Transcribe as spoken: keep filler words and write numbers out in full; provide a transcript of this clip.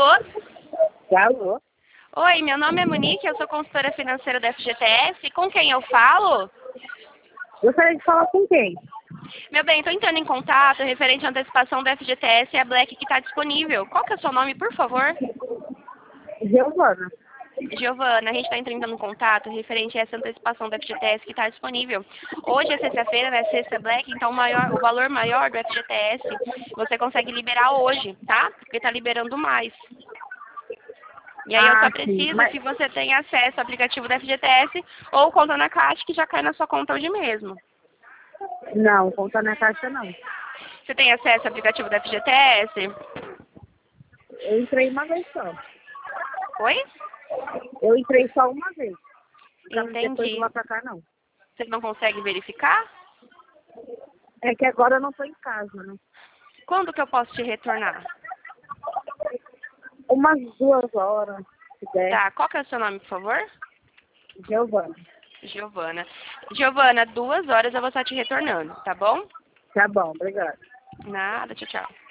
Alô? Alô? Oi, meu nome é Monique, eu sou consultora financeira da F G T S. Com quem eu falo? Gostaria de falar com quem? Meu bem, estou entrando em contato referente à antecipação da F G T S e a Black que está disponível. Qual que é o seu nome, por favor? Giovana. Giovana, a gente está entrando em contato referente a essa antecipação da F G T S que está disponível. Hoje é sexta-feira, né? Sexta Black, então o, maior, o valor maior do F G T S você consegue liberar hoje, tá? Porque está liberando mais. E aí eu Ah, só sim. preciso Mas, que você tenha acesso ao aplicativo da F G T S ou conta na Caixa que já cai na sua conta hoje mesmo. não, conta na caixa não. Você tem acesso ao aplicativo da F G T S? Eu entrei uma vez só. Oi? Eu entrei só uma vez. Ficava depois de Entendi. lá pra cá, não. Você não consegue verificar? É que agora eu não tô em casa, né? Quando que eu posso te retornar? Umas duas horas, se der. Tá, qual que é o seu nome, por favor? Giovana. Giovana. Giovana, duas horas eu vou estar te retornando, tá bom? Tá bom, obrigada. Nada, tchau, tchau.